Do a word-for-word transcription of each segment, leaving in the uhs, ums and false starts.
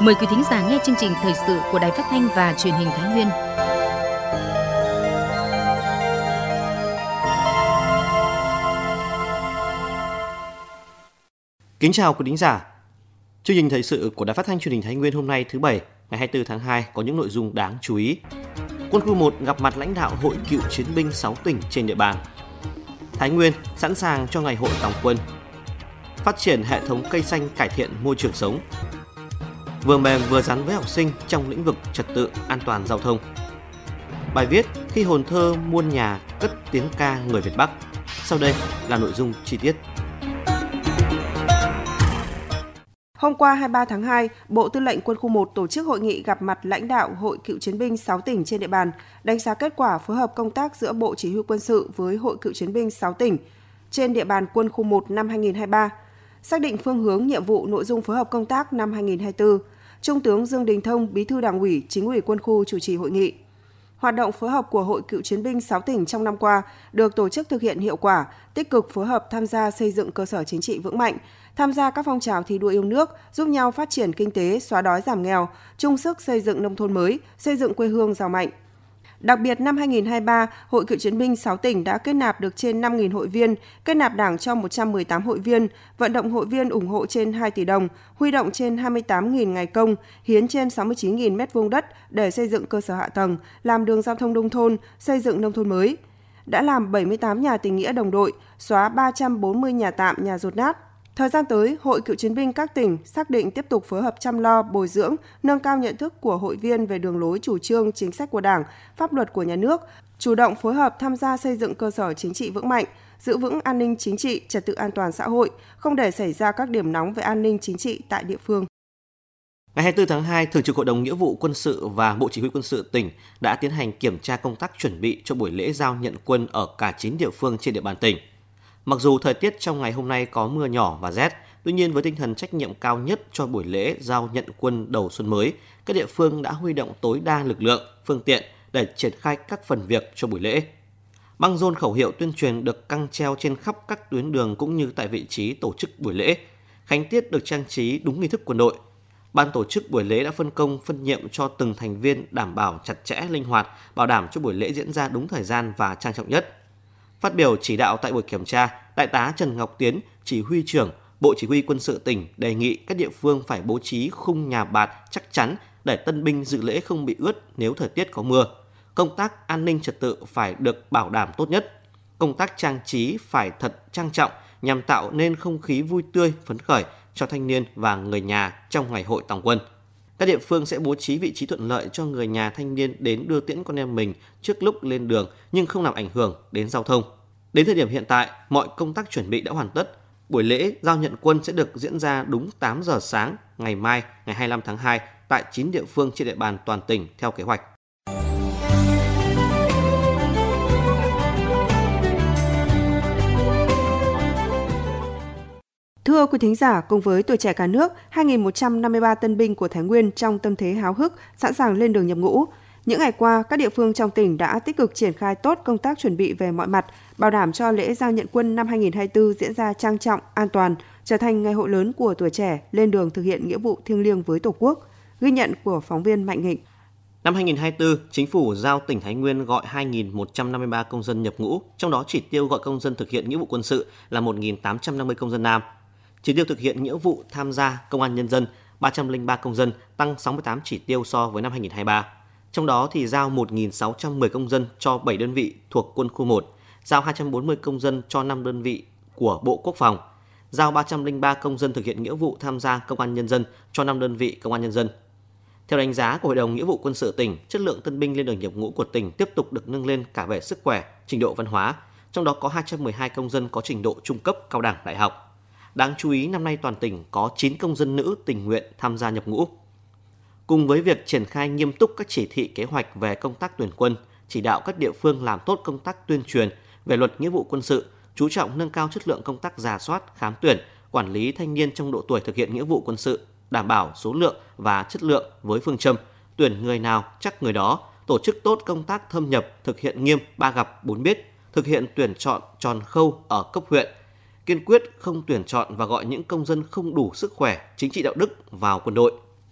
Mời quý thính giả nghe chương trình thời sự của Đài Phát thanh và Truyền hình Thái Nguyên. Kính chào quý thính giả. Chương trình thời sự của Đài Phát thanh Truyền hình Thái Nguyên hôm nay thứ Bảy, ngày hai mươi tư tháng hai có những nội dung đáng chú ý. Quân khu một gặp mặt lãnh đạo Hội Cựu Chiến binh sáu tỉnh trên địa bàn. Thái Nguyên sẵn sàng cho ngày hội tòng quân. Phát triển hệ thống cây xanh cải thiện môi trường sống. Vừa mềm vừa rắn với học sinh trong lĩnh vực trật tự an toàn giao thông. Bài viết khi hồn thơ muôn nhà cất tiếng ca người Việt Bắc. Sau đây là nội dung chi tiết. Hôm qua hai mươi ba tháng hai, Bộ Tư lệnh Quân khu một tổ chức hội nghị gặp mặt lãnh đạo Hội Cựu Chiến binh sáu tỉnh trên địa bàn, đánh giá kết quả phối hợp công tác giữa Bộ Chỉ huy Quân sự với Hội Cựu Chiến binh sáu tỉnh trên địa bàn Quân khu một năm hai nghìn không trăm hai mươi ba, xác định phương hướng, nhiệm vụ, nội dung phối hợp công tác năm hai nghìn không trăm hai mươi tư. Trung tướng Dương Đình Thông, Bí thư Đảng ủy, Chính ủy Quân khu chủ trì hội nghị. Hoạt động phối hợp của Hội Cựu Chiến binh sáu tỉnh trong năm qua được tổ chức thực hiện hiệu quả, tích cực phối hợp tham gia xây dựng cơ sở chính trị vững mạnh, tham gia các phong trào thi đua yêu nước, giúp nhau phát triển kinh tế, xóa đói giảm nghèo, chung sức xây dựng nông thôn mới, xây dựng quê hương giàu mạnh. Đặc biệt, năm hai nghìn không trăm hai mươi ba, Hội Cựu Chiến binh sáu tỉnh đã kết nạp được trên năm nghìn hội viên, kết nạp đảng cho một trăm mười tám hội viên, vận động hội viên ủng hộ trên hai tỷ đồng, huy động trên hai mươi tám nghìn ngày công, hiến trên sáu mươi chín nghìn mét vuông đất để xây dựng cơ sở hạ tầng, làm đường giao thông nông thôn, xây dựng nông thôn mới. Đã làm bảy mươi tám nhà tình nghĩa đồng đội, xóa ba trăm bốn mươi nhà tạm, nhà dột nát. Thời gian tới, Hội Cựu Chiến binh các tỉnh xác định tiếp tục phối hợp chăm lo, bồi dưỡng, nâng cao nhận thức của hội viên về đường lối chủ trương, chính sách của Đảng, pháp luật của nhà nước, chủ động phối hợp tham gia xây dựng cơ sở chính trị vững mạnh, giữ vững an ninh chính trị, trật tự an toàn xã hội, không để xảy ra các điểm nóng về an ninh chính trị tại địa phương. Ngày hai mươi tư tháng hai, Thường trực Hội đồng Nghĩa vụ Quân sự và Bộ Chỉ huy Quân sự tỉnh đã tiến hành kiểm tra công tác chuẩn bị cho buổi lễ giao nhận quân ở cả chín địa phương trên địa bàn tỉnh. Mặc dù thời tiết trong ngày hôm nay có mưa nhỏ và rét, tuy nhiên với tinh thần trách nhiệm cao nhất cho buổi lễ giao nhận quân đầu xuân mới, các địa phương đã huy động tối đa lực lượng, phương tiện để triển khai các phần việc cho buổi lễ. Băng rôn khẩu hiệu tuyên truyền được căng treo trên khắp các tuyến đường cũng như tại vị trí tổ chức buổi lễ. Khánh tiết được trang trí đúng nghi thức quân đội. Ban tổ chức buổi lễ đã phân công, phân nhiệm cho từng thành viên đảm bảo chặt chẽ, linh hoạt, bảo đảm cho buổi lễ diễn ra đúng thời gian và trang trọng nhất. Phát biểu chỉ đạo tại buổi kiểm tra, Đại tá Trần Ngọc Tiến, Chỉ huy trưởng Bộ Chỉ huy Quân sự tỉnh đề nghị các địa phương phải bố trí khung nhà bạt chắc chắn để tân binh dự lễ không bị ướt nếu thời tiết có mưa. Công tác an ninh trật tự phải được bảo đảm tốt nhất. Công tác trang trí phải thật trang trọng nhằm tạo nên không khí vui tươi, phấn khởi cho thanh niên và người nhà trong ngày hội tòng quân. Các địa phương sẽ bố trí vị trí thuận lợi cho người nhà thanh niên đến đưa tiễn con em mình trước lúc lên đường nhưng không làm ảnh hưởng đến giao thông. Đến thời điểm hiện tại, mọi công tác chuẩn bị đã hoàn tất. Buổi lễ giao nhận quân sẽ được diễn ra đúng tám giờ sáng ngày mai, ngày hai mươi lăm tháng hai tại chín địa phương trên địa bàn toàn tỉnh theo kế hoạch. Thưa quý thính giả, cùng với tuổi trẻ cả nước, hai nghìn một trăm năm mươi ba tân binh của Thái Nguyên trong tâm thế háo hức, sẵn sàng lên đường nhập ngũ. Những ngày qua, các địa phương trong tỉnh đã tích cực triển khai tốt công tác chuẩn bị về mọi mặt, bảo đảm cho lễ giao nhận quân năm hai nghìn không trăm hai mươi tư diễn ra trang trọng, an toàn, trở thành ngày hội lớn của tuổi trẻ lên đường thực hiện nghĩa vụ thiêng liêng với Tổ quốc. Ghi nhận của phóng viên Mạnh Nghịnh. Năm hai nghìn không trăm hai mươi tư, Chính phủ giao tỉnh Thái Nguyên gọi hai nghìn một trăm năm mươi ba công dân nhập ngũ, trong đó chỉ tiêu gọi công dân thực hiện nghĩa vụ quân sự là một nghìn tám trăm năm mươi công dân nam. Chỉ tiêu thực hiện nghĩa vụ tham gia công an nhân dân ba trăm lẻ ba công dân, tăng sáu mươi tám chỉ tiêu so với năm hai nghìn không trăm hai mươi ba. Trong đó thì giao một nghìn sáu trăm mười công dân cho bảy đơn vị thuộc quân khu một, giao hai trăm bốn mươi công dân cho năm đơn vị của Bộ Quốc phòng, giao ba trăm lẻ ba công dân thực hiện nghĩa vụ tham gia công an nhân dân cho năm đơn vị công an nhân dân. Theo đánh giá của Hội đồng Nghĩa vụ Quân sự tỉnh, chất lượng tân binh lên đường nhập ngũ của tỉnh tiếp tục được nâng lên cả về sức khỏe, trình độ văn hóa, trong đó có hai trăm mười hai công dân có trình độ trung cấp, cao đẳng, đại học. Đáng chú ý, năm nay toàn tỉnh có chín công dân nữ tình nguyện tham gia nhập ngũ. Cùng với việc triển khai nghiêm túc các chỉ thị kế hoạch về công tác tuyển quân, chỉ đạo các địa phương làm tốt công tác tuyên truyền về luật nghĩa vụ quân sự, chú trọng nâng cao chất lượng công tác rà soát, khám tuyển, quản lý thanh niên trong độ tuổi thực hiện nghĩa vụ quân sự, đảm bảo số lượng và chất lượng với phương châm tuyển người nào chắc người đó, tổ chức tốt công tác thâm nhập, thực hiện nghiêm ba gặp bốn biết, thực hiện tuyển chọn tròn khâu ở cấp huyện, kiên quyết không tuyển chọn và gọi những công dân không đủ sức khỏe, chính trị đạo đức vào quân đội.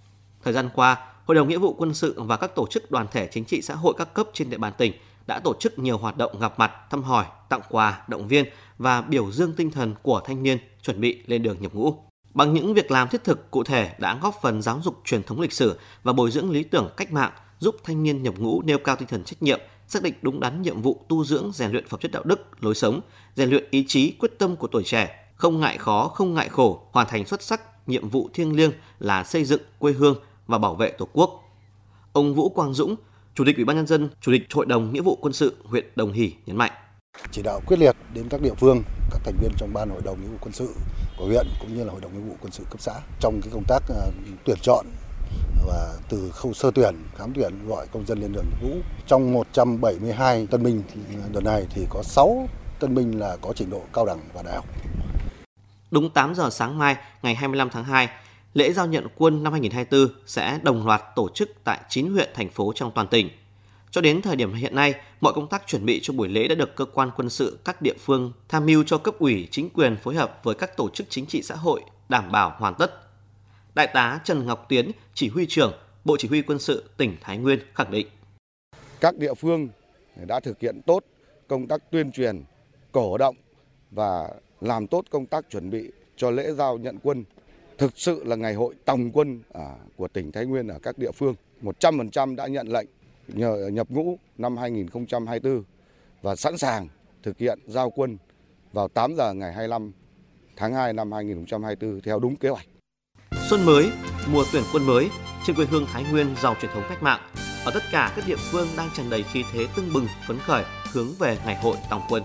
Thời gian qua, Hội đồng Nghĩa vụ Quân sự và các tổ chức đoàn thể chính trị xã hội các cấp trên địa bàn tỉnh đã tổ chức nhiều hoạt động gặp mặt, thăm hỏi, tặng quà, động viên và biểu dương tinh thần của thanh niên chuẩn bị lên đường nhập ngũ. Bằng những việc làm thiết thực cụ thể đã góp phần giáo dục truyền thống lịch sử và bồi dưỡng lý tưởng cách mạng, giúp thanh niên nhập ngũ nêu cao tinh thần trách nhiệm, xác định đúng đắn nhiệm vụ tu dưỡng rèn luyện phẩm chất đạo đức, lối sống, rèn luyện ý chí quyết tâm của tuổi trẻ, không ngại khó, không ngại khổ, hoàn thành xuất sắc nhiệm vụ thiêng liêng là xây dựng quê hương và bảo vệ Tổ quốc. Ông Vũ Quang Dũng, Chủ tịch Ủy ban nhân dân, Chủ tịch Hội đồng Nghĩa vụ Quân sự huyện Đồng Hỷ nhấn mạnh: Chỉ đạo quyết liệt đến các địa phương, các thành viên trong ban Hội đồng Nghĩa vụ Quân sự của huyện cũng như là Hội đồng Nghĩa vụ Quân sự cấp xã trong cái công tác uh, tuyển chọn và từ khâu sơ tuyển, khám tuyển gọi công dân lên đường nhập ngũ. Trong một trăm bảy mươi hai tân binh thì đợt này thì có sáu tân binh là có trình độ cao đẳng và đại học. Đúng tám giờ sáng mai, ngày hai mươi lăm tháng hai, lễ giao nhận quân năm hai không hai tư sẽ đồng loạt tổ chức tại chín huyện, thành phố trong toàn tỉnh. Cho đến thời điểm hiện nay, mọi công tác chuẩn bị cho buổi lễ đã được cơ quan quân sự các địa phương tham mưu cho cấp ủy, chính quyền phối hợp với các tổ chức chính trị xã hội đảm bảo hoàn tất. Đại tá Trần Ngọc Tiến, Chỉ huy trưởng Bộ Chỉ huy Quân sự tỉnh Thái Nguyên khẳng định: Các địa phương đã thực hiện tốt công tác tuyên truyền, cổ động và làm tốt công tác chuẩn bị cho lễ giao nhận quân. Thực sự là ngày hội tòng quân của tỉnh Thái Nguyên ở các địa phương. một trăm phần trăm đã nhận lệnh nhập ngũ năm hai không hai tư và sẵn sàng thực hiện giao quân vào tám giờ ngày hai mươi lăm tháng hai năm hai không hai tư theo đúng kế hoạch. Xuân mới, mùa tuyển quân mới, trên quê hương Thái Nguyên giàu truyền thống cách mạng, ở tất cả các địa phương đang tràn đầy khí thế tưng bừng, phấn khởi hướng về ngày hội tòng quân.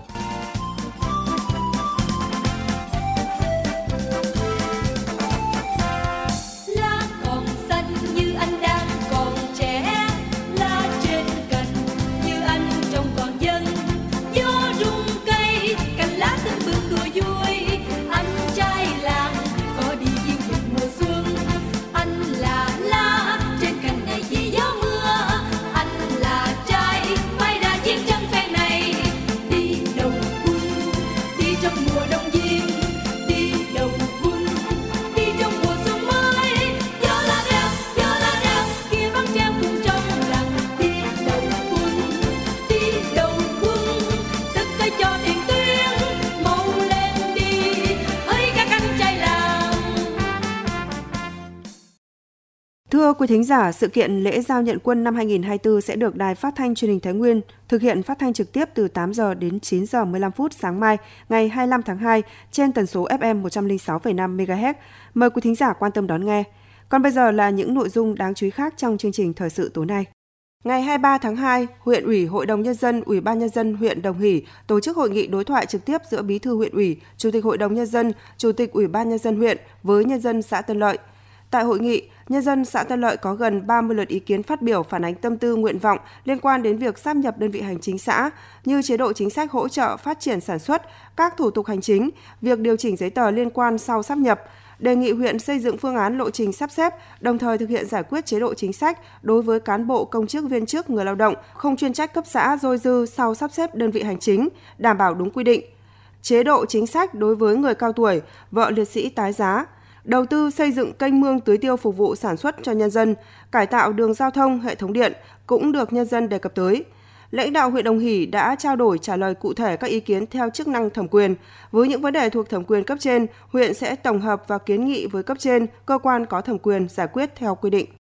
Thưa quý thính giả, sự kiện lễ giao nhận quân năm hai không hai tư sẽ được Đài Phát thanh Truyền hình Thái Nguyên thực hiện phát thanh trực tiếp từ tám giờ đến chín giờ mười lăm phút sáng mai, ngày hai mươi lăm tháng hai trên tần số ép em một trăm lẻ sáu phẩy năm mê ga héc. Mời quý thính giả quan tâm đón nghe. Còn bây giờ là những nội dung đáng chú ý khác trong chương trình thời sự tối nay. Ngày hai mươi ba tháng hai, huyện ủy, Hội đồng nhân dân, Ủy ban nhân dân huyện Đồng Hỷ tổ chức hội nghị đối thoại trực tiếp giữa Bí thư huyện ủy, Chủ tịch Hội đồng nhân dân, Chủ tịch Ủy ban nhân dân huyện với nhân dân xã Tân Lợi. Tại hội nghị, nhân dân xã Tân Lợi có gần ba mươi lượt ý kiến phát biểu phản ánh tâm tư, nguyện vọng liên quan đến việc sáp nhập đơn vị hành chính xã như chế độ chính sách hỗ trợ phát triển sản xuất, các thủ tục hành chính, việc điều chỉnh giấy tờ liên quan sau sáp nhập, đề nghị huyện xây dựng phương án lộ trình sắp xếp, đồng thời thực hiện giải quyết chế độ chính sách đối với cán bộ, công chức, viên chức, người lao động không chuyên trách cấp xã dôi dư sau sắp xếp đơn vị hành chính, đảm bảo đúng quy định. Chế độ chính sách đối với người cao tuổi, vợ liệt sĩ tái giá, đầu tư xây dựng kênh mương tưới tiêu phục vụ sản xuất cho nhân dân, cải tạo đường giao thông, hệ thống điện cũng được nhân dân đề cập tới. Lãnh đạo huyện Đồng Hỷ đã trao đổi trả lời cụ thể các ý kiến theo chức năng thẩm quyền. Với những vấn đề thuộc thẩm quyền cấp trên, huyện sẽ tổng hợp và kiến nghị với cấp trên, cơ quan có thẩm quyền giải quyết theo quy định.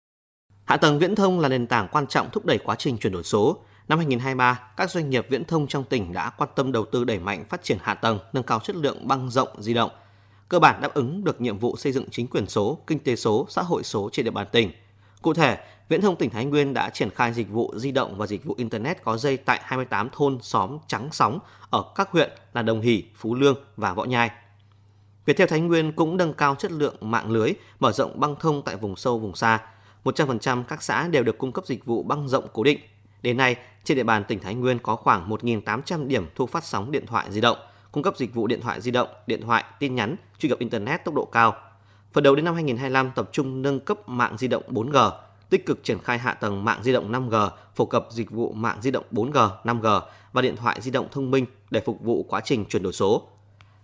Hạ tầng viễn thông là nền tảng quan trọng thúc đẩy quá trình chuyển đổi số. Năm hai không hai ba, các doanh nghiệp viễn thông trong tỉnh đã quan tâm đầu tư đẩy mạnh phát triển hạ tầng, nâng cao chất lượng băng rộng di động, cơ bản đáp ứng được nhiệm vụ xây dựng chính quyền số, kinh tế số, xã hội số trên địa bàn tỉnh. Cụ thể, Viễn thông tỉnh Thái Nguyên đã triển khai dịch vụ di động và dịch vụ Internet có dây tại hai mươi tám thôn xóm trắng sóng ở các huyện là Đồng Hỷ, Phú Lương và Võ Nhai. Viettel Thái Nguyên cũng nâng cao chất lượng mạng lưới, mở rộng băng thông tại vùng sâu, vùng xa. một trăm phần trăm các xã đều được cung cấp dịch vụ băng rộng cố định. Đến nay, trên địa bàn tỉnh Thái Nguyên có khoảng một nghìn tám trăm điểm thu phát sóng điện thoại di động, cung cấp dịch vụ điện thoại di động, điện thoại, tin nhắn, truy cập Internet tốc độ cao. Phần đầu đến năm hai không hai lăm tập trung nâng cấp mạng di động bốn G, tích cực triển khai hạ tầng mạng di động năm G, phổ cập dịch vụ mạng di động bốn G, năm G và điện thoại di động thông minh để phục vụ quá trình chuyển đổi số.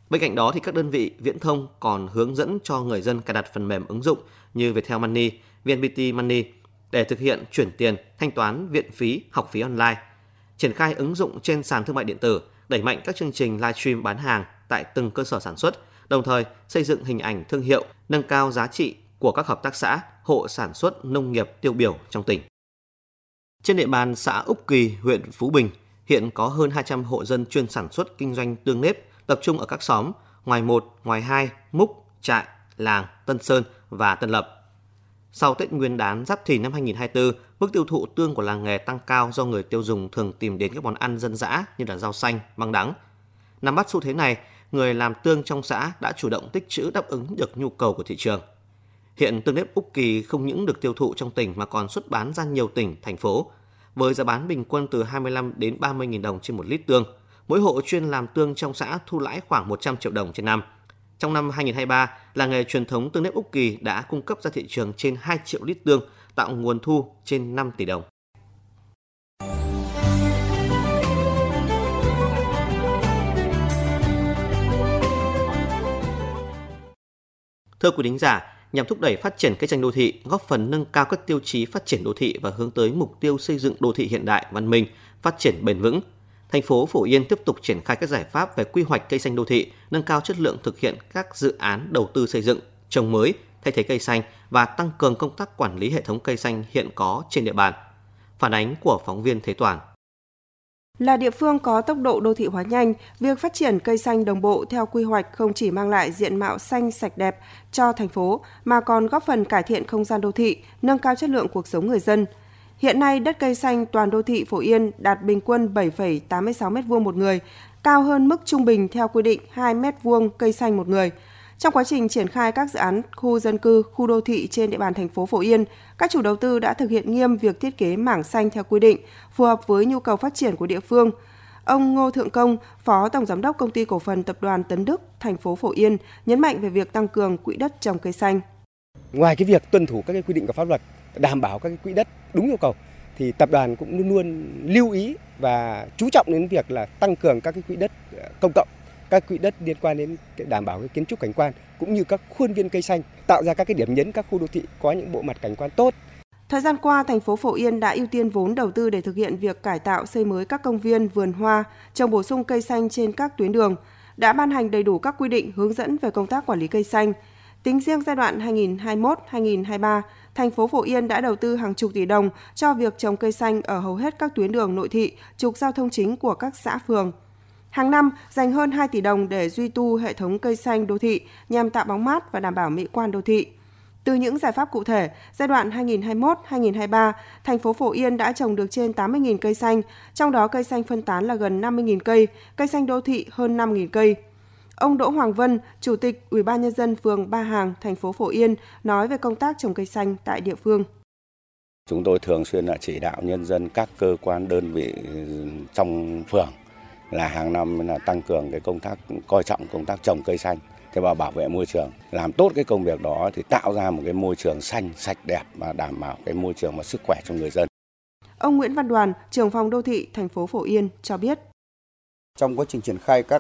Bên cạnh đó thì các đơn vị viễn thông còn hướng dẫn cho người dân cài đặt phần mềm ứng dụng như Viettel Money, vê en pê tê Money để thực hiện chuyển tiền, thanh toán viện phí, học phí online, triển khai ứng dụng trên sàn thương mại điện tử, đẩy mạnh các chương trình livestream bán hàng tại từng cơ sở sản xuất, đồng thời xây dựng hình ảnh thương hiệu, nâng cao giá trị của các hợp tác xã, hộ sản xuất nông nghiệp tiêu biểu trong tỉnh. Trên địa bàn xã Úc Kỳ, huyện Phú Bình, hiện có hơn hai trăm hộ dân chuyên sản xuất kinh doanh tương nếp, tập trung ở các xóm Ngoài một, Ngoài hai, Múc, Trại, Làng, Tân Sơn và Tân Lập. Sau Tết Nguyên đán Giáp Thìn năm hai không hai tư, mức tiêu thụ tương của làng nghề tăng cao do người tiêu dùng thường tìm đến các món ăn dân dã như là rau xanh, măng đắng. Nắm bắt xu thế này, người làm tương trong xã đã chủ động tích trữ đáp ứng được nhu cầu của thị trường. Hiện tương nếp Úc Kỳ không những được tiêu thụ trong tỉnh mà còn xuất bán ra nhiều tỉnh, thành phố. Với giá bán bình quân từ hai mươi lăm đến ba mươi nghìn đồng trên một lít tương, mỗi hộ chuyên làm tương trong xã thu lãi khoảng một trăm triệu đồng trên năm. Trong năm hai không hai ba, làng nghề truyền thống tương nếp Úc Kỳ đã cung cấp ra thị trường trên hai triệu lít tương, tạo nguồn thu trên năm tỷ đồng. Thưa quý thính giả, nhằm thúc đẩy phát triển cây xanh đô thị, góp phần nâng cao các tiêu chí phát triển đô thị và hướng tới mục tiêu xây dựng đô thị hiện đại, văn minh, phát triển bền vững, thành phố Phổ Yên tiếp tục triển khai các giải pháp về quy hoạch cây xanh đô thị, nâng cao chất lượng thực hiện các dự án đầu tư xây dựng, trồng mới, thay thế cây xanh và tăng cường công tác quản lý hệ thống cây xanh hiện có trên địa bàn. Phản ánh của phóng viên Thế Toàn. Là địa phương có tốc độ đô thị hóa nhanh, việc phát triển cây xanh đồng bộ theo quy hoạch không chỉ mang lại diện mạo xanh sạch đẹp cho thành phố mà còn góp phần cải thiện không gian đô thị, nâng cao chất lượng cuộc sống người dân. Hiện nay, đất cây xanh toàn đô thị Phổ Yên đạt bình quân bảy phẩy tám mươi sáu mét vuông một người, cao hơn mức trung bình theo quy định hai mét vuông cây xanh một người. Trong quá trình triển khai các dự án khu dân cư, khu đô thị trên địa bàn thành phố Phổ Yên, các chủ đầu tư đã thực hiện nghiêm việc thiết kế mảng xanh theo quy định, phù hợp với nhu cầu phát triển của địa phương. Ông Ngô Thượng Công, Phó Tổng Giám đốc Công ty Cổ phần Tập đoàn Tấn Đức, thành phố Phổ Yên, nhấn mạnh về việc tăng cường quỹ đất trồng cây xanh. Ngoài cái việc tuân thủ các cái quy định của pháp luật, đảm bảo các cái quỹ đất đúng yêu cầu, thì tập đoàn cũng luôn luôn lưu ý và chú trọng đến việc là tăng cường các cái quỹ đất công cộng, các quỹ đất liên quan đến đảm bảo cái kiến trúc cảnh quan cũng như các khuôn viên cây xanh, tạo ra các cái điểm nhấn các khu đô thị có những bộ mặt cảnh quan tốt. Thời gian qua, thành phố Phổ Yên đã ưu tiên vốn đầu tư để thực hiện việc cải tạo xây mới các công viên, vườn hoa, trồng bổ sung cây xanh trên các tuyến đường, đã ban hành đầy đủ các quy định hướng dẫn về công tác quản lý cây xanh. Tính riêng giai đoạn hai nghìn không trăm hai mươi mốt đến hai nghìn không trăm hai mươi ba, thành phố Phổ Yên đã đầu tư hàng chục tỷ đồng cho việc trồng cây xanh ở hầu hết các tuyến đường nội thị, trục giao thông chính của các xã phường. Hàng năm, dành hơn hai tỷ đồng để duy tu hệ thống cây xanh đô thị nhằm tạo bóng mát và đảm bảo mỹ quan đô thị. Từ những giải pháp cụ thể, giai đoạn hai nghìn không trăm hai mươi mốt đến hai nghìn không trăm hai mươi ba, thành phố Phổ Yên đã trồng được trên tám mươi nghìn cây xanh, trong đó cây xanh phân tán là gần năm mươi nghìn cây, cây xanh đô thị hơn năm nghìn cây. Ông Đỗ Hoàng Vân, Chủ tịch Ủy ban Nhân dân phường Ba Hàng, thành phố Phổ Yên, nói về công tác trồng cây xanh tại địa phương. Chúng tôi thường xuyên là chỉ đạo nhân dân các cơ quan đơn vị trong phường là hàng năm là tăng cường cái công tác, coi trọng công tác trồng cây xanh thế và bảo vệ môi trường. Làm tốt cái công việc đó thì tạo ra một cái môi trường xanh, sạch đẹp và đảm bảo cái môi trường và sức khỏe cho người dân. Ông Nguyễn Văn Đoàn, trưởng phòng đô thị thành phố Phổ Yên cho biết. Trong quá trình triển khai các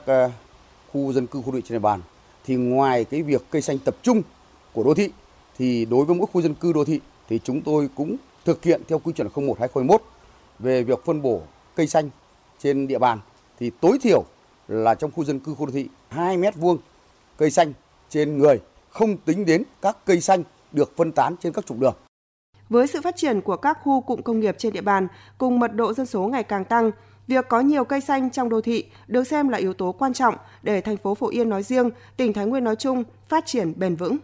khu dân cư, khu đô thị trên địa bàn thì ngoài cái việc cây xanh tập trung của đô thị thì đối với mỗi khu dân cư đô thị thì chúng tôi cũng thực hiện theo quy chuẩn không một hai không hai mốt về việc phân bổ cây xanh trên địa bàn thì tối thiểu là trong khu dân cư, khu đô thị hai mét vuông cây xanh trên người, không tính đến các cây xanh được phân tán trên các trục đường. Với sự phát triển của các khu cụm công nghiệp trên địa bàn cùng mật độ dân số ngày càng tăng, việc có nhiều cây xanh trong đô thị được xem là yếu tố quan trọng để thành phố Phổ Yên nói riêng, tỉnh Thái Nguyên nói chung phát triển bền vững.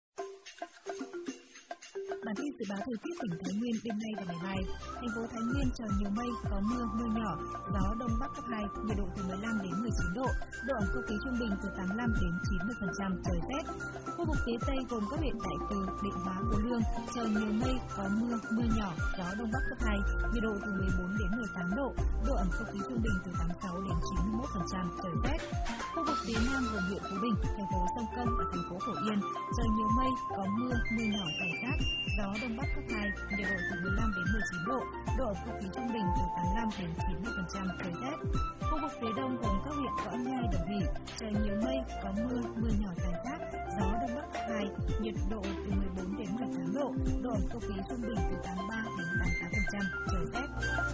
Bản tin dự báo thời tiết tỉnh Thái Nguyên đêm nay và ngày mai. Thành phố Thái Nguyên trời nhiều mây, có mưa, mưa nhỏ, gió đông bắc cấp hai, nhiệt độ từ mười lăm đến mười chín độ, độ ẩm không khí trung bình từ tám mươi lăm đến chín mươi phần trăm, trời rét. Khu vực phía Tây gồm các huyện Đại Từ, Định Hóa, Phú Lương, trời nhiều mây, có mưa, mưa nhỏ, gió đông bắc cấp hai, nhiệt độ từ mười bốn đến mười tám độ, độ ẩm không khí trung bình từ tám mươi sáu đến chín mươi mốt phần trăm, trời rét. Khu vực phía Nam gồm huyện Phú Bình, thành phố Sông Công và thành phố Phổ Yên, trời nhiều mây, có mưa, mưa nhỏ rải rác, gió gió đông bắc cấp hai, nhiệt độ từ mười lăm đến mười chín độ, độ ẩm không khí trung bình từ tám mươi lăm đến chín mươi phần trăm, trời rét. Khu vực phía đông gồm các huyện Võ Nhai, Đồng Hỷ, trời nhiều mây, có mưa, mưa nhỏ rải rác, gió đông bắc cấp hai, nhiệt độ từ mười bốn đến mười tám độ, độ ẩm không khí trung bình từ tám mươi ba đến tám mươi tám phần trăm, trời rét.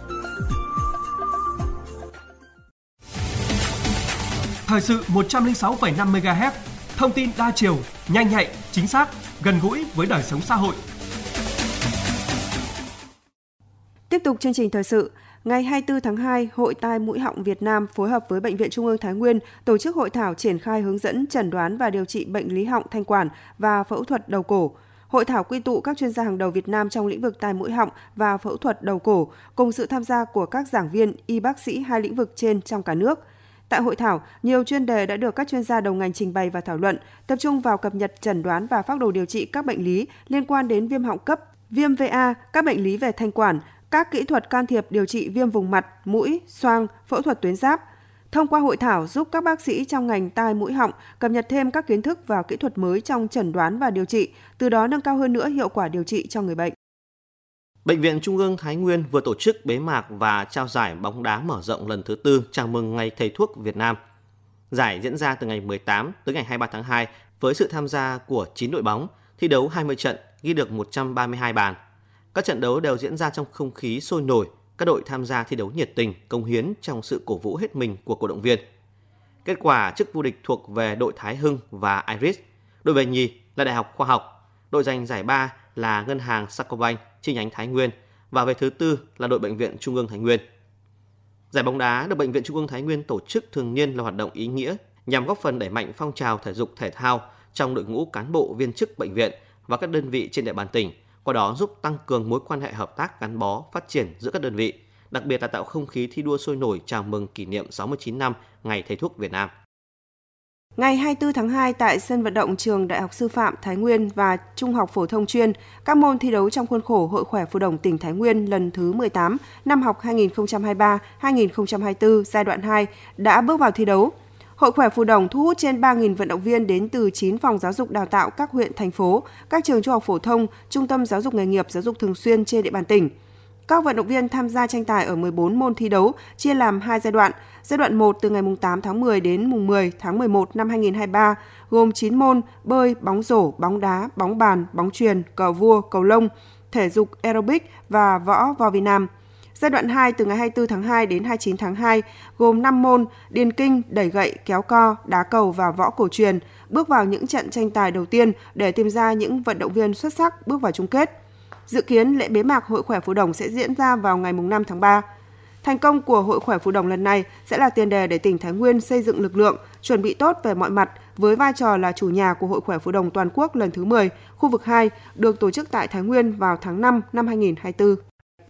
Thời sự một trăm lẻ sáu phẩy năm mê ga héc, thông tin đa chiều, nhanh nhạy, chính xác, gần gũi với đời sống xã hội. Tiếp tục chương trình thời sự, ngày hai mươi tư tháng hai, Hội Tai Mũi Họng Việt Nam phối hợp với Bệnh viện Trung ương Thái Nguyên tổ chức hội thảo triển khai hướng dẫn chẩn đoán và điều trị bệnh lý họng thanh quản và phẫu thuật đầu cổ. Hội thảo quy tụ các chuyên gia hàng đầu Việt Nam trong lĩnh vực tai mũi họng và phẫu thuật đầu cổ, cùng sự tham gia của các giảng viên, y bác sĩ hai lĩnh vực trên trong cả nước. Tại hội thảo, nhiều chuyên đề đã được các chuyên gia đầu ngành trình bày và thảo luận, tập trung vào cập nhật chẩn đoán và phác đồ điều trị các bệnh lý liên quan đến viêm họng cấp, viêm vê a, các bệnh lý về thanh quản, các kỹ thuật can thiệp điều trị viêm vùng mặt, mũi, xoang, phẫu thuật tuyến giáp. Thông qua hội thảo giúp các bác sĩ trong ngành tai mũi họng cập nhật thêm các kiến thức và kỹ thuật mới trong chẩn đoán và điều trị, từ đó nâng cao hơn nữa hiệu quả điều trị cho người bệnh. Bệnh viện Trung ương Thái Nguyên vừa tổ chức bế mạc và trao giải bóng đá mở rộng lần thứ tư chào mừng Ngày Thầy thuốc Việt Nam. Giải diễn ra từ ngày mười tám tới ngày hai mươi ba tháng hai với sự tham gia của chín đội bóng, thi đấu hai mươi trận, ghi được một trăm ba mươi hai bàn. Các trận đấu đều diễn ra trong không khí sôi nổi, các đội tham gia thi đấu nhiệt tình, cống hiến trong sự cổ vũ hết mình của cổ động viên. Kết quả chức vô địch thuộc về đội Thái Hưng và Iris, đội về nhì là Đại học Khoa học, đội giành giải ba là Ngân hàng Sacombank chi nhánh Thái Nguyên và về thứ tư là đội Bệnh viện Trung ương Thái Nguyên. Giải bóng đá được Bệnh viện Trung ương Thái Nguyên tổ chức thường niên là hoạt động ý nghĩa nhằm góp phần đẩy mạnh phong trào thể dục thể thao trong đội ngũ cán bộ viên chức bệnh viện và các đơn vị trên địa bàn tỉnh, qua đó giúp tăng cường mối quan hệ hợp tác gắn bó, phát triển giữa các đơn vị, đặc biệt là tạo không khí thi đua sôi nổi chào mừng kỷ niệm sáu mươi chín năm Ngày Thầy thuốc Việt Nam. Ngày hai mươi tư tháng hai tại sân vận động trường Đại học Sư phạm Thái Nguyên và Trung học phổ thông chuyên, các môn thi đấu trong khuôn khổ Hội khỏe phù đồng tỉnh Thái Nguyên lần thứ mười tám năm học hai nghìn không trăm hai mươi ba hai nghìn không trăm hai mươi tư giai đoạn hai đã bước vào thi đấu. Hội khỏe phù đồng thu hút trên ba nghìn vận động viên đến từ chín phòng giáo dục đào tạo các huyện, thành phố, các trường trung học phổ thông, trung tâm giáo dục nghề nghiệp, giáo dục thường xuyên trên địa bàn tỉnh. Các vận động viên tham gia tranh tài ở mười bốn môn thi đấu, chia làm hai giai đoạn. Giai đoạn một từ ngày tám tháng mười đến mười tháng mười một năm hai nghìn không trăm hai mươi ba, gồm chín môn bơi, bóng rổ, bóng đá, bóng bàn, bóng chuyền, cờ vua, cầu lông, thể dục aerobic và võ võ Việt Nam. Giai đoạn hai từ ngày hai mươi tư tháng hai đến hai mươi chín tháng hai, gồm năm môn điền kinh, đẩy gậy, kéo co, đá cầu và võ cổ truyền, bước vào những trận tranh tài đầu tiên để tìm ra những vận động viên xuất sắc bước vào chung kết. Dự kiến lễ bế mạc Hội khỏe phù đồng sẽ diễn ra vào ngày năm tháng ba. Thành công của Hội khỏe phù đồng lần này sẽ là tiền đề để tỉnh Thái Nguyên xây dựng lực lượng, chuẩn bị tốt về mọi mặt với vai trò là chủ nhà của Hội khỏe phù đồng toàn quốc lần thứ mười, khu vực hai, được tổ chức tại Thái Nguyên vào tháng năm năm hai nghìn không trăm hai mươi tư.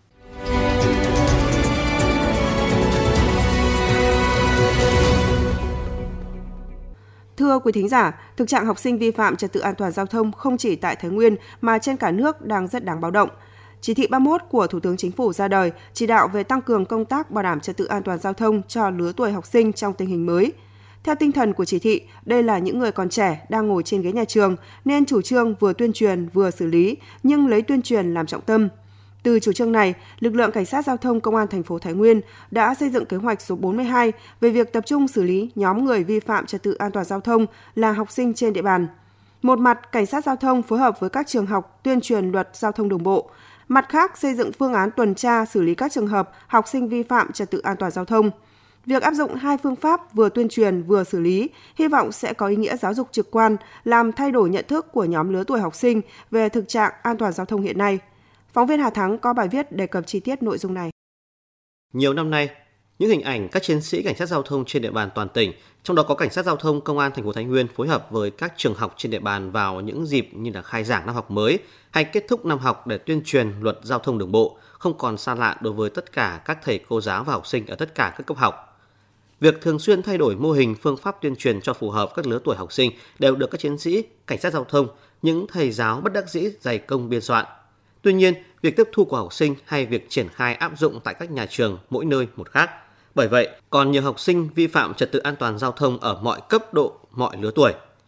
Thưa quý thính giả, thực trạng học sinh vi phạm trật tự an toàn giao thông không chỉ tại Thái Nguyên mà trên cả nước đang rất đáng báo động. Chỉ thị ba mươi mốt của Thủ tướng Chính phủ ra đời, chỉ đạo về tăng cường công tác bảo đảm trật tự an toàn giao thông cho lứa tuổi học sinh trong tình hình mới. Theo tinh thần của chỉ thị, đây là những người còn trẻ đang ngồi trên ghế nhà trường nên chủ trương vừa tuyên truyền vừa xử lý, nhưng lấy tuyên truyền làm trọng tâm. Từ chủ trương này, lực lượng Cảnh sát Giao thông Công an thành phố Thái Nguyên đã xây dựng kế hoạch số bốn mươi hai về việc tập trung xử lý nhóm người vi phạm trật tự an toàn giao thông là học sinh trên địa bàn. Một mặt, Cảnh sát Giao thông phối hợp với các trường học tuyên truyền luật giao thông đường bộ. Mặt khác, xây dựng phương án tuần tra xử lý các trường hợp học sinh vi phạm trật tự an toàn giao thông. Việc áp dụng hai phương pháp vừa tuyên truyền vừa xử lý hy vọng sẽ có ý nghĩa giáo dục trực quan, làm thay đổi nhận thức của nhóm lứa tuổi học sinh về thực trạng an toàn giao thông hiện nay. Phóng viên Hà Thắng có bài viết đề cập chi tiết nội dung này. Nhiều năm nay, những hình ảnh các chiến sĩ cảnh sát giao thông trên địa bàn toàn tỉnh, trong đó có Cảnh sát Giao thông Công an thành phố Thái Nguyên phối hợp với các trường học trên địa bàn vào những dịp như là khai giảng năm học mới hay kết thúc năm học để tuyên truyền luật giao thông đường bộ, không còn xa lạ đối với tất cả các thầy cô giáo và học sinh ở tất cả các cấp học. Việc thường xuyên thay đổi mô hình phương pháp tuyên truyền cho phù hợp các lứa tuổi học sinh đều được các chiến sĩ cảnh sát giao thông, những thầy giáo bất đắc dĩ dày công biên soạn. Tuy nhiên, việc tiếp thu của học sinh hay việc triển khai áp dụng tại các nhà trường mỗi nơi một khác. Bởi vậy, còn nhiều học sinh vi phạm trật tự an toàn giao thông ở mọi cấp độ, mọi lứa tuổi.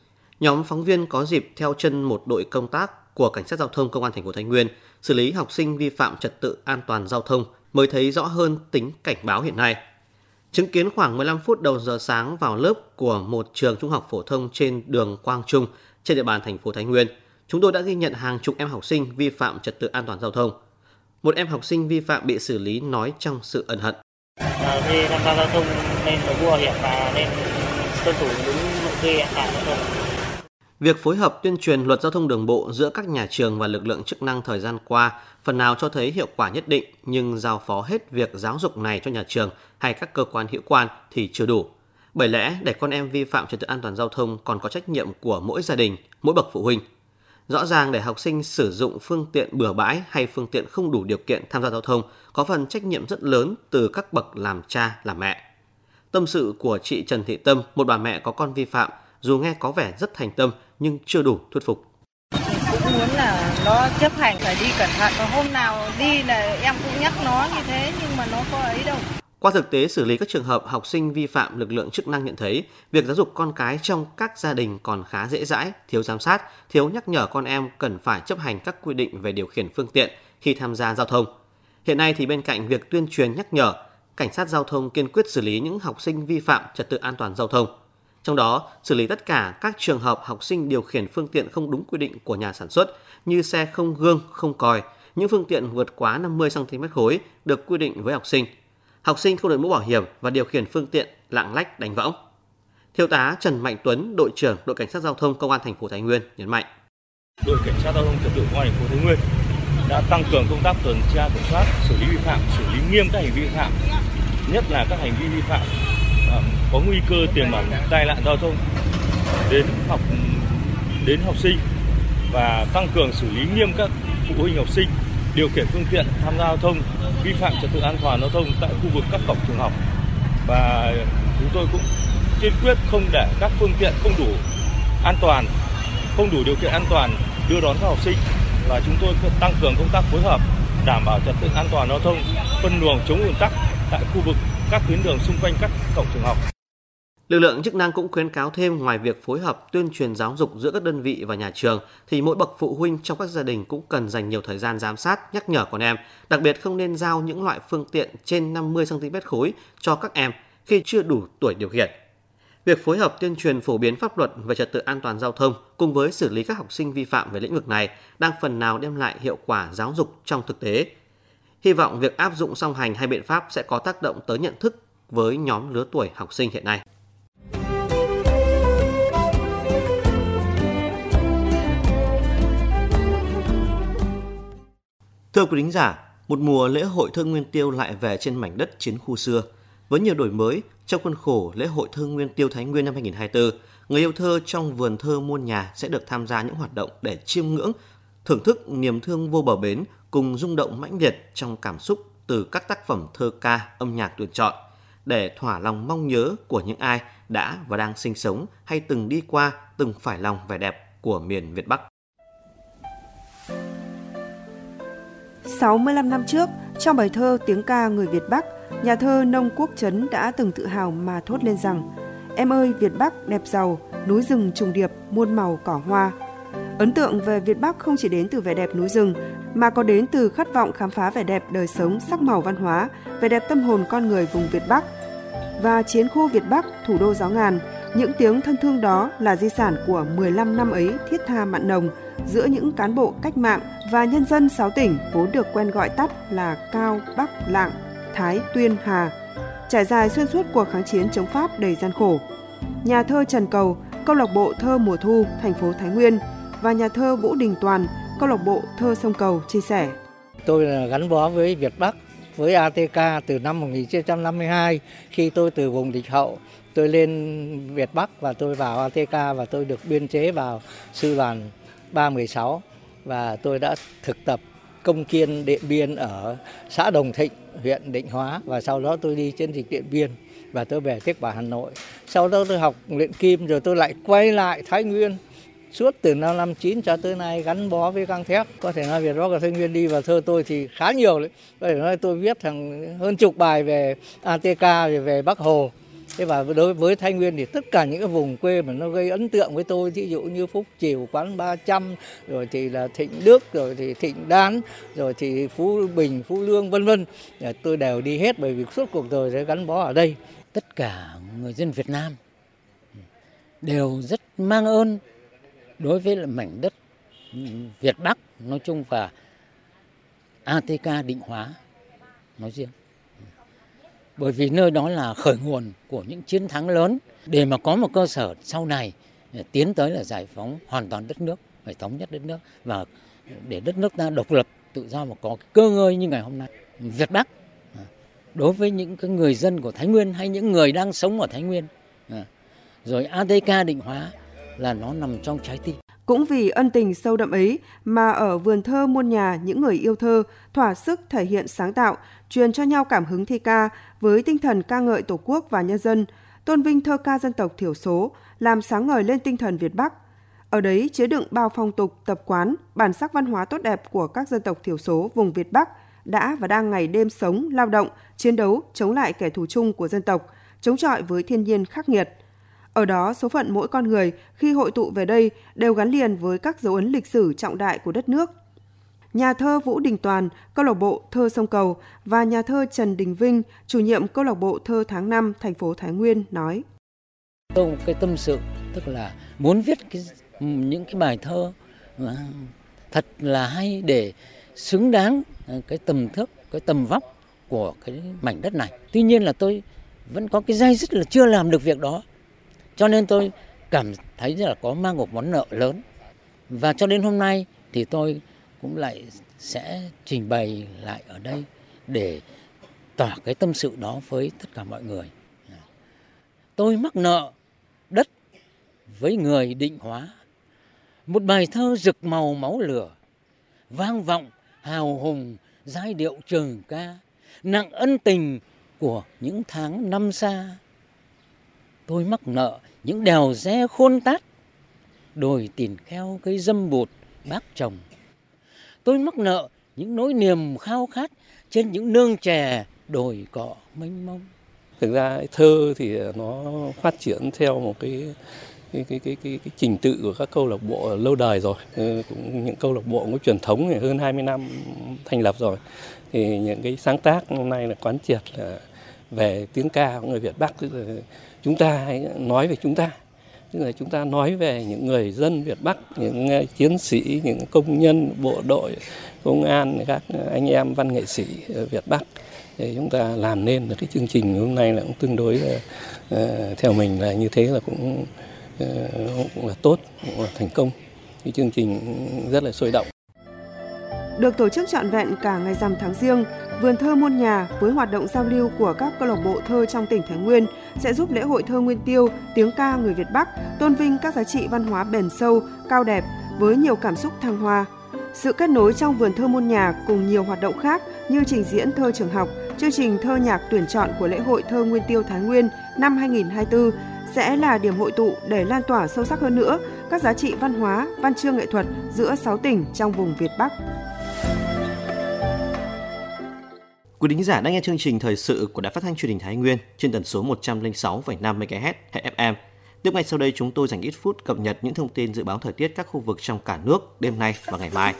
nhóm phóng viên có dịp theo chân một đội công tác của Cảnh sát Giao thông Công an thành phố Thái Nguyên xử lý học sinh vi phạm trật tự an toàn giao thông mới thấy rõ hơn tính cảnh báo hiện nay. Chứng kiến khoảng mười lăm phút đầu giờ sáng vào lớp của một trường trung học phổ thông trên đường Quang Trung trên địa bàn thành phố Thái Nguyên, chúng tôi đã ghi nhận hàng chục em học sinh vi phạm trật tự an toàn giao thông. Một em học sinh vi phạm bị xử lý nói trong sự ân hận. Khi tham gia giao thông nên đội mũ bảo hiểm và nên tuân thủ đúng nội quy an toàn giao thông. Việc phối hợp tuyên truyền luật giao thông đường bộ giữa các nhà trường và lực lượng chức năng thời gian qua phần nào cho thấy hiệu quả nhất định, nhưng giao phó hết việc giáo dục này cho nhà trường hay các cơ quan hữu quan thì chưa đủ. Bởi lẽ để con em vi phạm trật tự an toàn giao thông còn có trách nhiệm của mỗi gia đình, mỗi bậc phụ huynh. Rõ ràng để học sinh sử dụng phương tiện bừa bãi hay phương tiện không đủ điều kiện tham gia giao thông có phần trách nhiệm rất lớn từ các bậc làm cha, làm mẹ. Tâm sự của chị Trần Thị Tâm, một bà mẹ có con vi phạm, dù nghe có vẻ rất thành tâm nhưng chưa đủ thuyết phục. Cũng muốn là nó chấp hành phải đi cẩn thận, và hôm nào đi là em cũng nhắc nó như thế nhưng mà nó có ấy đâu. Qua thực tế xử lý các trường hợp học sinh vi phạm, lực lượng chức năng nhận thấy việc giáo dục con cái trong các gia đình còn khá dễ dãi, thiếu giám sát, thiếu nhắc nhở con em cần phải chấp hành các quy định về điều khiển phương tiện khi tham gia giao thông. Hiện nay thì bên cạnh việc tuyên truyền nhắc nhở, cảnh sát giao thông kiên quyết xử lý những học sinh vi phạm trật tự an toàn giao thông. Trong đó, xử lý tất cả các trường hợp học sinh điều khiển phương tiện không đúng quy định của nhà sản xuất như xe không gương, không còi, những phương tiện vượt quá năm mươi xăng ti mét khối được quy định với học sinh. Học sinh không đội mũ bảo hiểm và điều khiển phương tiện lạng lách đánh võng. Thiếu tá Trần Mạnh Tuấn, đội trưởng đội cảnh sát giao thông Công an thành phố Thái Nguyên nhấn mạnh: Đội cảnh sát giao thông trật tự Công an thành phố Thái Nguyên đã tăng cường công tác tuần tra kiểm soát, xử lý vi phạm, xử lý nghiêm các hành vi vi phạm, nhất là các hành vi vi phạm có nguy cơ tiềm ẩn tai nạn giao thông đến học đến học sinh, và tăng cường xử lý nghiêm các phụ huynh học sinh điều khiển phương tiện tham gia giao thông vi phạm trật tự an toàn giao thông tại khu vực các cổng trường học. Và chúng tôi cũng kiên quyết không để các phương tiện không đủ an toàn, không đủ điều kiện an toàn đưa đón các học sinh, và chúng tôi tăng cường công tác phối hợp đảm bảo trật tự an toàn giao thông, phân luồng chống ùn tắc tại khu vực các tuyến đường xung quanh các cổng trường học. Lực lượng chức năng cũng khuyến cáo thêm, ngoài việc phối hợp tuyên truyền giáo dục giữa các đơn vị và nhà trường, thì mỗi bậc phụ huynh trong các gia đình cũng cần dành nhiều thời gian giám sát, nhắc nhở con em, đặc biệt không nên giao những loại phương tiện trên năm mươi xăng ti mét khối cho các em khi chưa đủ tuổi điều khiển. Việc phối hợp tuyên truyền phổ biến pháp luật về trật tự an toàn giao thông cùng với xử lý các học sinh vi phạm về lĩnh vực này đang phần nào đem lại hiệu quả giáo dục trong thực tế. Hy vọng việc áp dụng song hành hai biện pháp sẽ có tác động tới nhận thức với nhóm lứa tuổi học sinh hiện nay. Thưa quý thính giả, một mùa lễ hội thơ Nguyên Tiêu lại về trên mảnh đất chiến khu xưa. Với nhiều đổi mới, trong khuôn khổ lễ hội thơ Nguyên Tiêu Thái Nguyên năm hai không hai tư, người yêu thơ trong vườn thơ muôn nhà sẽ được tham gia những hoạt động để chiêm ngưỡng, thưởng thức niềm thương vô bờ bến cùng rung động mãnh liệt trong cảm xúc từ các tác phẩm thơ ca, âm nhạc tuyển chọn, để thỏa lòng mong nhớ của những ai đã và đang sinh sống hay từng đi qua, từng phải lòng vẻ đẹp của miền Việt Bắc. sáu mươi lăm năm trước, trong bài thơ Tiếng ca người Việt Bắc, nhà thơ Nông Quốc Trấn đã từng tự hào mà thốt lên rằng: "Em ơi Việt Bắc đẹp giàu, núi rừng trùng điệp, muôn màu cỏ hoa." Ấn tượng về Việt Bắc không chỉ đến từ vẻ đẹp núi rừng, mà có đến từ khát vọng khám phá vẻ đẹp đời sống, sắc màu văn hóa, vẻ đẹp tâm hồn con người vùng Việt Bắc. Và chiến khu Việt Bắc, thủ đô gió ngàn, những tiếng thân thương đó là di sản của mười lăm năm ấy thiết tha mặn nồng giữa những cán bộ cách mạng và nhân dân sáu tỉnh vốn được quen gọi tắt là Cao, Bắc, Lạng, Thái, Tuyên, Hà, trải dài xuyên suốt cuộc kháng chiến chống Pháp đầy gian khổ. Nhà thơ Trần Cầu, câu lạc bộ thơ mùa thu thành phố Thái Nguyên và nhà thơ Vũ Đình Toàn, câu lạc bộ thơ sông Cầu chia sẻ: Tôi là gắn bó với Việt Bắc, với a tê ca từ năm một nghìn chín trăm năm mươi hai, khi tôi từ vùng địch hậu tôi lên Việt Bắc và tôi vào a tê ca và tôi được biên chế vào sư đoàn ba một sáu, và tôi đã thực tập công kiên Điện Biên ở xã Đồng Thịnh, huyện Định Hóa, và sau đó tôi đi chiến dịch Điện Biên và tôi về tiếp vào Hà Nội. Sau đó tôi học luyện kim rồi tôi lại quay lại Thái Nguyên. Suốt từ năm năm chín cho tới nay gắn bó với gang thép. Có thể nói Việt Bắc và Thái Nguyên đi vào thơ tôi thì khá nhiều đấy. Có thể nói tôi viết hàng hơn chục bài về a tê ca, về, về Bắc Hồ. Thế và đối với Thái Nguyên thì tất cả những cái vùng quê mà nó gây ấn tượng với tôi, ví dụ như Phúc Chiều, Quán ba trăm, rồi thì là Thịnh Đức, rồi thì Thịnh Đán, rồi thì Phú Bình, Phú Lương, vân vân, tôi đều đi hết bởi vì suốt cuộc đời sẽ gắn bó ở đây. Tất cả người dân Việt Nam đều rất mang ơn đối với mảnh đất Việt Bắc nói chung và a tê ca Định Hóa nói riêng. Bởi vì nơi đó là khởi nguồn của những chiến thắng lớn để mà có một cơ sở sau này tiến tới là giải phóng hoàn toàn đất nước, phải thống nhất đất nước và để đất nước ta độc lập, tự do và có cơ ngơi như ngày hôm nay. Việt Bắc đối với những cái người dân của Thái Nguyên hay những người đang sống ở Thái Nguyên, rồi a tê ca Định Hóa là nó nằm trong trái tim. Cũng vì ân tình sâu đậm ấy mà ở vườn thơ muôn nhà, những người yêu thơ thỏa sức thể hiện sáng tạo, truyền cho nhau cảm hứng thi ca với tinh thần ca ngợi Tổ quốc và nhân dân, tôn vinh thơ ca dân tộc thiểu số, làm sáng ngời lên tinh thần Việt Bắc. Ở đấy chứa đựng bao phong tục, tập quán, bản sắc văn hóa tốt đẹp của các dân tộc thiểu số vùng Việt Bắc đã và đang ngày đêm sống, lao động, chiến đấu chống lại kẻ thù chung của dân tộc, chống chọi với thiên nhiên khắc nghiệt. Ở đó, số phận mỗi con người khi hội tụ về đây đều gắn liền với các dấu ấn lịch sử trọng đại của đất nước. Nhà thơ Vũ Đình Toàn, câu lạc bộ thơ Sông Cầu và nhà thơ Trần Đình Vinh, chủ nhiệm câu lạc bộ thơ tháng năm thành phố Thái Nguyên nói: Tôi một cái tâm sự, tức là muốn viết cái, những cái bài thơ thật là hay để xứng đáng cái tầm thước, cái tầm vóc của cái mảnh đất này. Tuy nhiên là tôi vẫn có cái day dứt là chưa làm được việc đó. Cho nên tôi cảm thấy là có mang một món nợ lớn. Và cho đến hôm nay thì tôi cũng lại sẽ trình bày lại ở đây để tỏ cái tâm sự đó với tất cả mọi người. Tôi mắc nợ đất với người Định Hóa. Một bài thơ rực màu máu lửa, vang vọng hào hùng giai điệu trường ca, nặng ân tình của những tháng năm xa. Tôi mắc nợ những đèo re khôn tát, đồi tìn kheo cây dâm bụt bác trồng. Tôi mắc nợ những nỗi niềm khao khát trên những nương chè đồi cỏ mênh mông. Thực ra thơ thì nó phát triển theo một cái cái cái cái cái, cái trình tự của các câu lạc bộ lâu đời rồi. Cũng những câu lạc bộ có truyền thống thì hơn hai mươi năm thành lập rồi. Thì những cái sáng tác hôm nay là quán triệt là về tiếng ca của người Việt Bắc, tức là chúng ta hãy nói về chúng ta, tức là chúng ta nói về những người dân Việt Bắc, những chiến sĩ, những công nhân, bộ đội, công an, các anh em văn nghệ sĩ Việt Bắc. Để chúng ta làm nên được cái chương trình hôm nay là cũng tương đối là, uh, theo mình là như thế là cũng, uh, cũng là tốt, cũng là thành công. Cái chương trình rất là sôi động. Được tổ chức trọn vẹn cả ngày rằm tháng Giêng, vườn thơ muôn nhà với hoạt động giao lưu của các câu lạc bộ thơ trong tỉnh Thái Nguyên sẽ giúp lễ hội thơ Nguyên Tiêu, tiếng ca người Việt Bắc tôn vinh các giá trị văn hóa bền sâu, cao đẹp với nhiều cảm xúc thăng hoa. Sự kết nối trong vườn thơ muôn nhà cùng nhiều hoạt động khác như trình diễn thơ trường học, chương trình thơ nhạc tuyển chọn của lễ hội thơ Nguyên Tiêu Thái Nguyên năm hai không hai tư sẽ là điểm hội tụ để lan tỏa sâu sắc hơn nữa các giá trị văn hóa, văn chương nghệ thuật giữa sáu tỉnh trong vùng Việt Bắc. Quý thính giả đang nghe chương trình thời sự của Đài Phát thanh Truyền hình Thái Nguyên trên tần số một trăm lẻ sáu phẩy năm mê ga héc hệ ép em. Tiếp ngay sau đây chúng tôi dành ít phút cập nhật những thông tin dự báo thời tiết các khu vực trong cả nước đêm nay và ngày mai.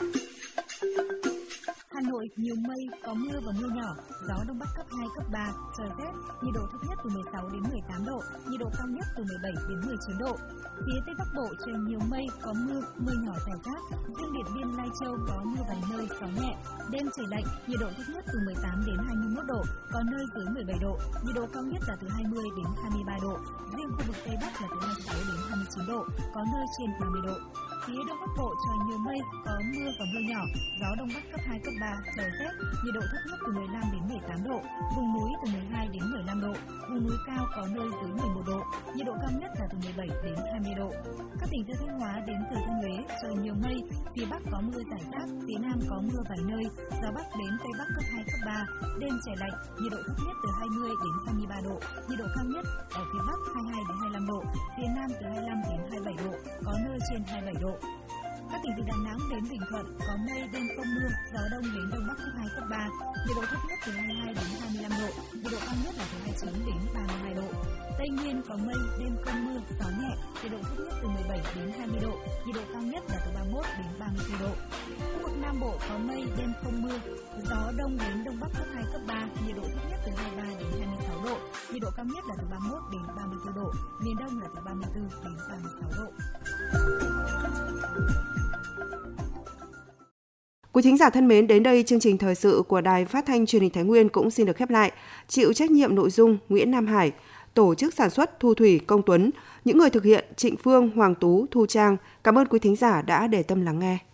Hà Nội nhiều mây, có mưa và mưa nhỏ, gió đông bắc cấp hai, cấp ba, trời rét, nhiệt độ thấp nhất từ mười sáu đến mười tám độ, nhiệt độ cao nhất từ mười bảy đến mười chín độ. Phía Tây Bắc Bộ trời nhiều mây, có mưa, mưa nhỏ rải rác, riêng Điện Biên, Lai Châu có mưa vài nơi, gió nhẹ. Đêm trời lạnh, nhiệt độ thấp nhất từ mười tám đến hai mươi mốt độ, có nơi dưới mười bảy độ, nhiệt độ cao nhất là từ hai mươi đến hai mươi ba độ. Riêng khu vực Tây Bắc là từ hai mươi sáu đến hai mươi chín độ, có nơi trên ba mươi độ. Phía Đông Bắc Bộ trời nhiều mây, có mưa và mưa nhỏ, gió đông bắc cấp hai, cấp ba, trời rét, nhiệt độ thấp nhất từ mười lăm đến mười tám độ, vùng núi từ mười hai đến mười lăm độ, vùng núi cao có nơi dưới mười một độ, nhiệt độ cao nhất là từ mười bảy đến hai mươi độ. Các tỉnh từ Thanh Hóa đến Thừa Thiên Huế trời nhiều mây, phía Bắc có mưa rải rác, phía Nam có mưa vài nơi, gió Bắc đến Tây Bắc cấp hai, cấp ba, đêm trời lạnh, nhiệt độ thấp nhất từ hai mươi đến hai mươi ba độ, nhiệt độ cao nhất ở phía Bắc hai mươi hai đến hai mươi lăm độ, phía Nam từ hai mươi lăm đến hai mươi bảy độ, có nơi trên hai mươi bảy độ. Các tỉnh từ Đà Nẵng đến Bình Thuận có mây, đêm không mưa, gió đông đến đông bắc cấp hai, cấp ba. Nhiệt độ thấp nhất từ hai mươi hai đến hai mươi lăm độ, nhiệt độ cao nhất là từ hai mươi chín đến ba mươi hai độ. Tây Nguyên có mây, đêm không mưa, gió nhẹ, nhiệt độ thấp nhất từ mười bảy đến hai mươi độ, nhiệt độ cao nhất là từ ba mươi mốt đến ba mươi tư độ. Khu vực Nam Bộ có mây, đêm không mưa, gió đông đến đông bắc cấp hai, cấp ba, nhiệt độ thấp nhất từ hai mươi ba đến hai mươi sáu độ, nhiệt độ cao nhất là từ ba mươi mốt đến ba mươi tư độ, miền Đông là từ ba mươi tư đến ba mươi sáu độ. Quý thính giả thân mến, đến đây chương trình thời sự của Đài Phát thanh Truyền hình Thái Nguyên cũng xin được khép lại. Chịu trách nhiệm nội dung Nguyễn Nam Hải, tổ chức sản xuất Thu Thủy, Công Tuấn, những người thực hiện Trịnh Phương, Hoàng Tú, Thu Trang. Cảm ơn quý thính giả đã để tâm lắng nghe.